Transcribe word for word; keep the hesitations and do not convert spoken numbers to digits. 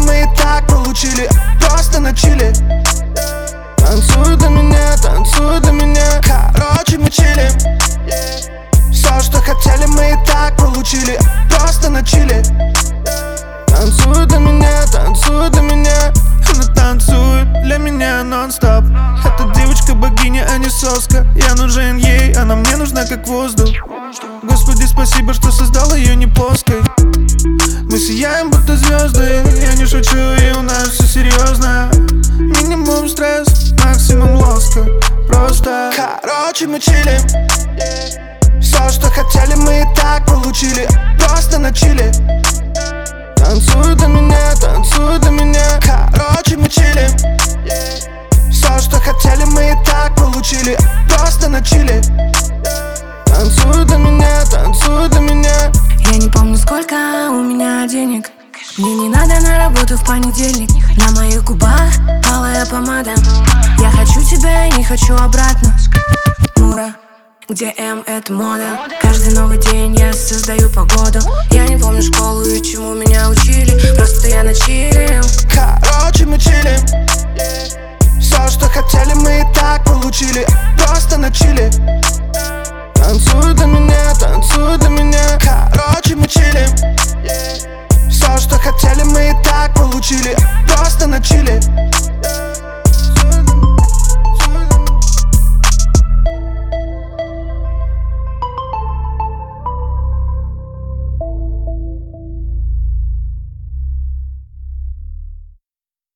мы и так получили. Просто на чили. Танцуй для меня, танцуй для меня. Короче, мы чилим. Все, что хотели, мы и так получили. Просто на чили. Танцуй для меня, танцуй для меня. Она танцует для меня нон-стоп. Эта девочка богиня, а не соска. Я нужен ей, она мне нужна как воздух. Господи, спасибо, что создал ее не плоской. Мы сияем, будто звезды. Я не шучу, и у нас все серьезно. Минимум стресс, максимум лоска. Просто короче, мы чилим. Все, что хотели, мы и так получили. Просто на чили. Танцуй для меня, танцуй для меня. Короче, мы чилим. Все, что хотели, мы и так получили. Просто на чили. Танцуй для меня, танцуй для меня. Я не помню, сколько у меня денег. Мне не надо на работу в понедельник. На моих губах алая помада. Я хочу тебя и не хочу обратно. Мура, где М это мода. Каждый новый день я создаю погоду. Я не помню школу и чему меня учили. Просто я на чиле. Короче, мы чилим. Все, что хотели, мы и так получили. Просто на чили. Танцуй для меня, танцуй для меня. Короче, мы чилим. Все, что хотели, мы и так получили. Просто на чили.